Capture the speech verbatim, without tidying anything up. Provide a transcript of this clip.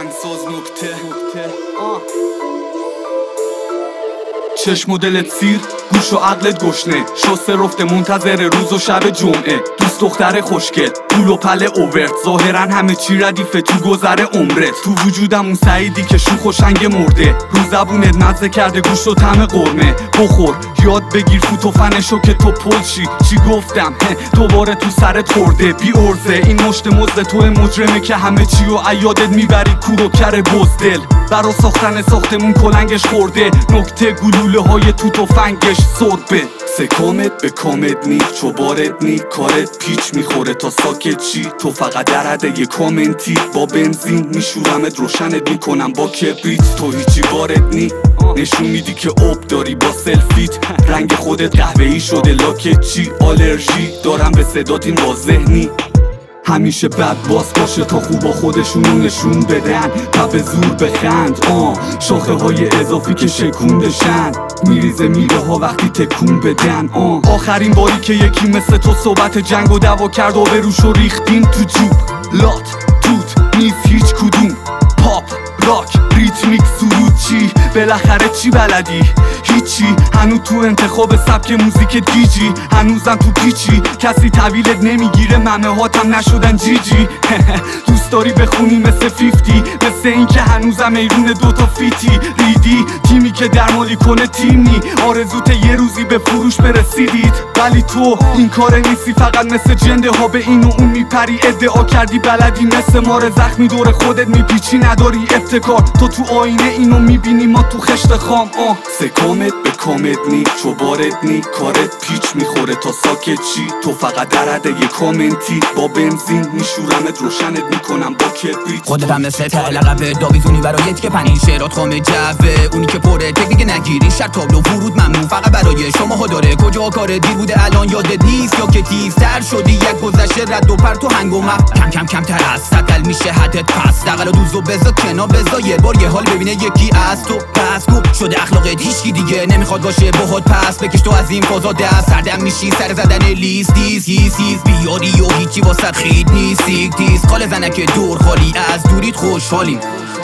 آهنگساز نکته چشم و دلت سیر، گوش و عقلت گشنه، شسته رفته منتظر روز و شب جمعه. دوست دختر خوشگل، پول و پل اوورت، ظاهرا همه چی ردیفه تو گذر عمرت. تو وجودم اون سعیدی که شوخ و شنگ مرده، رو زبونت مزه کرده گوشت و طعم قرمه. بخور یاد بگیر فوت و فنشو که تو پلشی. چی گفتم دوباره تو سرت خورده بی ارزه. این مشت مزد تو مجرمه که همه چی و عیادت میبری کور و کر بزدل. برا ساختن ساختمون کلنگش خورده، نکته گلوله های تو تفنگش سربه. سکامت به کامت نی، چوبارت نی، کارت پیچ میخوره تا ساکت چی. تو فقط در حد یه کامنتی، با بنزین میشورمت روشنت میکنم با کبریت. تو هیچی بارت نی، نشون میدی که اوب داری با سلفیت. رنگ خودت قهوه‌ای شده لاکت چی. آلرژی دارم به صدات این واضح نی. همیشه بد باس باشه تا خوبا خودشونو نشون بدن، تا به زور بخند. آه شاخه های اضافی که شکوندشن، میریزه میره ها وقتی تکون بدن. آه آخرین باری که یکی مثل تو صحبت جنگ و دعوا کرد و به روشو ریختین تو جوب. لات توت نیست هیچ کدوم، پاپ راک ریتمیک سرود چی؟ بالاخره چی بلدی؟ هیچی. هنوز تو انتخاب سبک موزیک گیجی، هنوزم تو پیچی. کسی طویلت نمیگیره، ممه هاتم نشدن جیجی. دوست داری بخونی مثل فیفتی، مثل این که هنوزم ایرون دوتا فیتی. ریدی تیمی که درمالی کنه تیم نی، آرزوت یه روزی به فروش برسیدید. ولی تو این کار نیستی، فقط مثل جنده ها به این و اون میپری. ادعا کردی بلدی، مثل مار زخمی دور خودت میپیچی. نداری ابتکار، تو تو آینه اینو میبینی، ما تو خشت خام. آه سکامت به کامت نی، چوبارت نی، کارت پیچ میخوره تا ساکت چی. تو فقط در حد یه کامنتی، با بنزین میشورمت روشنت میکنم با کبریت. خودت هم مثل ته لقب داویزونی برایت که پنین شعرات خام جوه. اونی که پره تکنیک نگیری، شرط تابلو ورود ممنون فقط برای شماها داره. کجا کار دیر بوده الان یادت نیست، یا که تیزتر شدی یک گذشته رد و پرت و هنگ و مف. کم کم کم تر از سطل میشه حدت پس، دقل و دوز و بزا کنا بزا. یه بار یه حال ببینه یکی از تو پس گو شده اخلاقت هیچکی دیگه نمیخواد باشه باهات. پس بکش تو از این فازا دست، سردم میشی سر زدن لیستیز. هیس هیس بیاری و هیچی واسط خید نیست. سیک تیز خال زنک دور خالی، از دوریت خوشحالیم.